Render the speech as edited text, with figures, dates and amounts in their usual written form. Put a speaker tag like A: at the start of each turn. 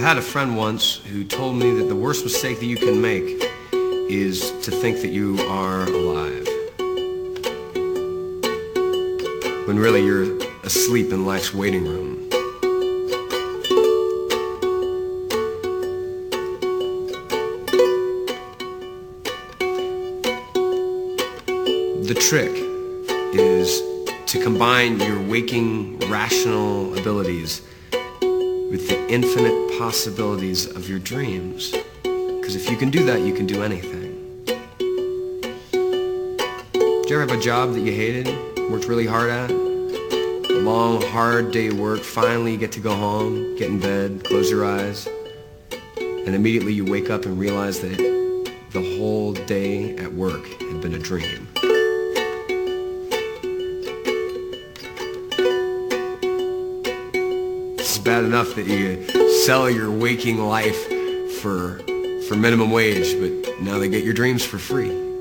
A: had a friend once who told me that the worst mistake that you can make is to think that you are alive, when really you're asleep in life's waiting room. The trick is to combine your waking, rational abilities with the infinite possibilities of your dreams. Because if you can do that, you can do anything. Did you ever have a job that you hated, worked really hard at? A long, hard day of work, finally you get to go home, get in bed, close your eyes, and immediately you wake up and realize that the whole day at work had been a dream. It's bad enough that you sell your waking life for minimum wage, but now they get your dreams for free.